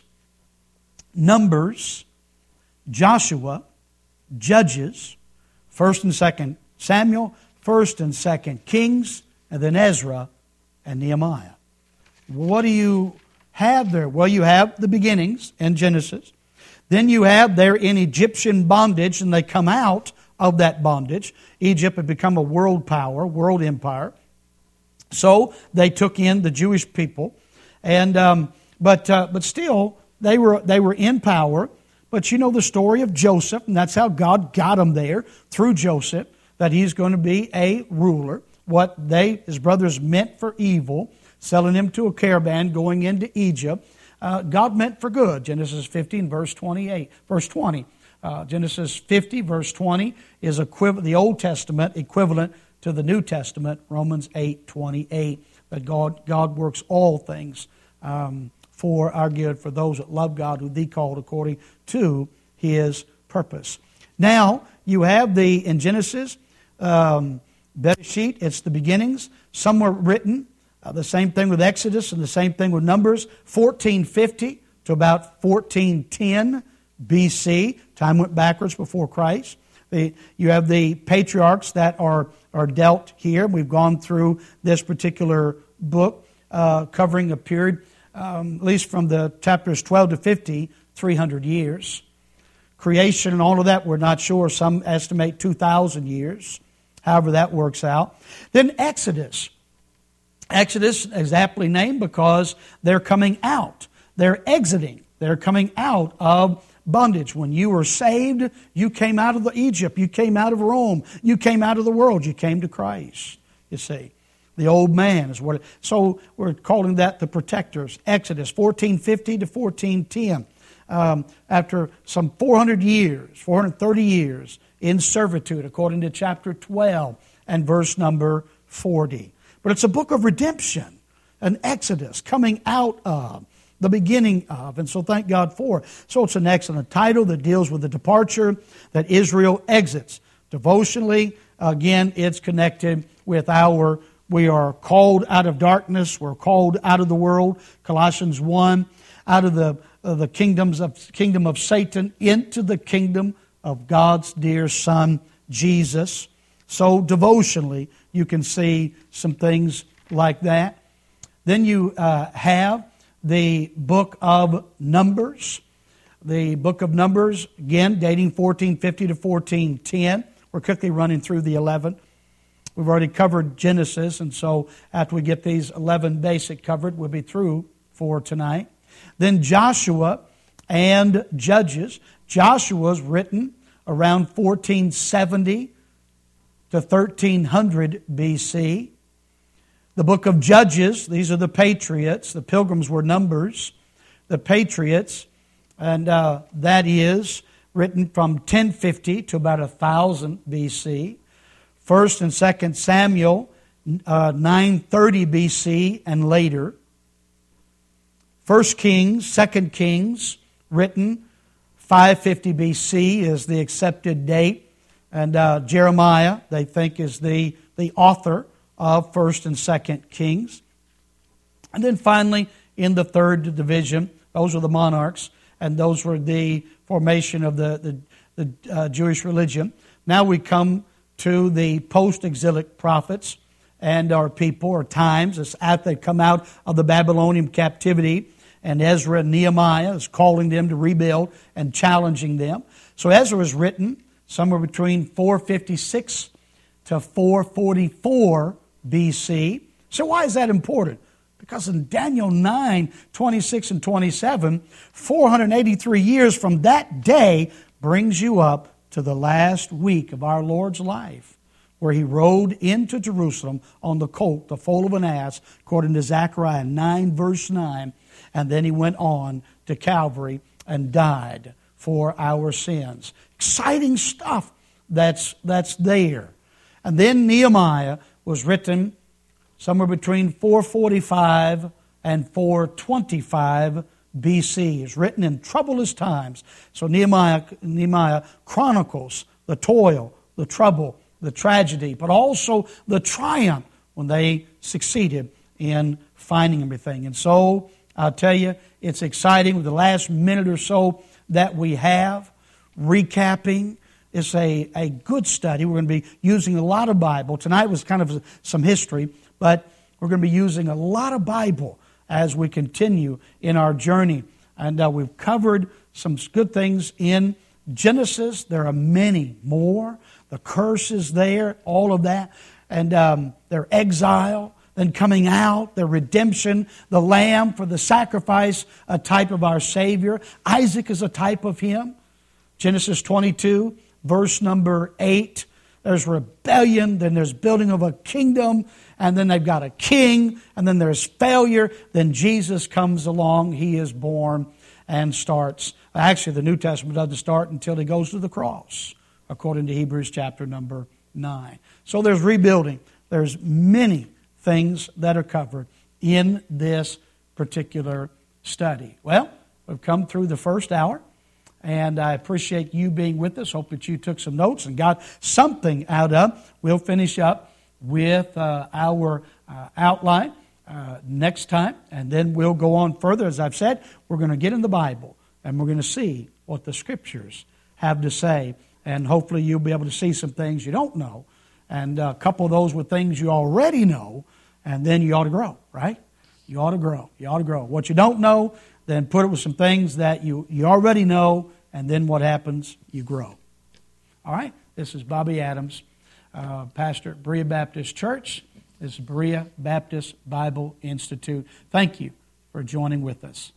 Numbers, Joshua, Judges, First and Second Samuel, First and Second Kings, and then Ezra and Nehemiah. What do you have there? Well, you have the beginnings in Genesis. Then you have they're in Egyptian bondage, and they come out of that bondage. Egypt had become a world power, world empire. So they took in the Jewish people, and um, but uh, but still they were they were in power. But you know the story of Joseph, and that's how God got him there through Joseph. That he's going to be a ruler. What they his brothers meant for evil, selling him to a caravan going into Egypt, uh, God meant for good. Genesis fifteen, verse twenty-eight, verse twenty. Uh, Genesis fifty, verse twenty is equivalent, the Old Testament equivalent to the New Testament, Romans eight, twenty-eight. That God God works all things um, for our good, for those that love God, who Thee called according to His purpose. Now you have the in Genesis, um, Bereshit, it's the beginnings. Some were written. Uh, the same thing with Exodus and the same thing with Numbers, fourteen fifty to about fourteen ten B C. Time went backwards before Christ. The, you have the patriarchs that are, are dealt here. We've gone through this particular book uh, covering a period, um, at least from the chapters twelve to fifty, three hundred years. Creation and all of that, we're not sure. Some estimate two thousand years. However that works out. Then Exodus. Exodus is aptly named because they're coming out. They're exiting. They're coming out of bondage. When you were saved, you came out of the Egypt. You came out of Rome. You came out of the world. You came to Christ, you see. The old man is what it, so we're calling that the protectors. Exodus fourteen fifty to fourteen ten. Um, after some four hundred years, four hundred thirty years in servitude, according to chapter twelve and verse number forty. But it's a book of redemption, an exodus, coming out of, the beginning of, and so thank God for it. So it's an excellent title that deals with the departure that Israel exits. Devotionally, again, it's connected with our, we are called out of darkness, we're called out of the world, Colossians one, out of the, uh, the kingdoms of, kingdom of Satan into the kingdom of God's dear Son, Jesus. So devotionally, you can see some things like that. Then you uh, have the book of Numbers. The book of Numbers, again, dating fourteen fifty to fourteen ten. We're quickly running through the eleven. We've already covered Genesis, and so after we get these eleven basic covered, we'll be through for tonight. Then Joshua and Judges. Joshua's written around fourteen seventy to thirteen hundred B C. The book of Judges, these are the patriots. The pilgrims were numbers. The patriots, and uh, that is written from ten fifty to about one thousand B C. First and Second Samuel, uh, nine thirty B C and later. First Kings, Second Kings, written five fifty B C is the accepted date. And uh, Jeremiah, they think, is the, the author of First and Second Kings. And then finally, in the third division, those were the monarchs, and those were the formation of the, the, the uh, Jewish religion. Now we come to the post-exilic prophets and our people, or times, as after they come out of the Babylonian captivity, and Ezra and Nehemiah is calling them to rebuild and challenging them. So Ezra was written somewhere between four fifty-six to four forty-four B C. So why is that important? Because in Daniel nine, twenty-six and twenty-seven, four hundred eighty-three years from that day brings you up to the last week of our Lord's life, where He rode into Jerusalem on the colt, the foal of an ass, according to Zechariah nine, verse nine, and then He went on to Calvary and died for our sins. Exciting stuff that's, that's there. And then Nehemiah was written somewhere between four forty-five and four twenty-five B C. It's written in troublous times. So Nehemiah, Nehemiah chronicles the toil, the trouble, the tragedy, but also the triumph when they succeeded in finding everything. And so I'll tell you, it's exciting with the last minute or so that we have, recapping. It's a, a good study. We're going to be using a lot of Bible. Tonight was kind of some history, but we're going to be using a lot of Bible as we continue in our journey. And uh, we've covered some good things in Genesis. There are many more. The curse is there, all of that. And um, their exile, then coming out, their redemption, the lamb for the sacrifice, a type of our Savior. Isaac is a type of Him. Genesis twenty-two, verse number eight. There's rebellion, then there's building of a kingdom, and then they've got a king, and then there's failure. Then Jesus comes along, He is born, and starts. Actually, the New Testament doesn't start until He goes to the cross, according to Hebrews chapter number nine. So there's rebuilding. There's many things that are covered in this particular study. Well, we've come through the first hour. And I appreciate you being with us. Hope that you took some notes and got something out of. We'll finish up with uh, our uh, outline uh, next time. And then we'll go on further. As I've said, we're going to get in the Bible. And we're going to see what the Scriptures have to say. And hopefully you'll be able to see some things you don't know. And uh, couple those with things you already know. And then you ought to grow, right? You ought to grow. You ought to grow. What you don't know, then put it with some things that you, you already know, and then what happens? You grow. All right? This is Bobby Adams, uh, pastor at Berea Baptist Church This is Berea Baptist Bible Institute. Thank you for joining with us.